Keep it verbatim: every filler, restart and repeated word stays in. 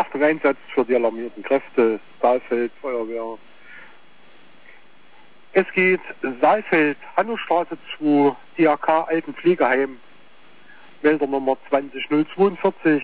Achtung, Einsatz für die alarmierten Kräfte, Saalfeld, Feuerwehr. Es geht Saalfeld, Hannostraße zwei, D R K Altenpflegeheim, Melder Nummer zwanzig null zweiundvierzig.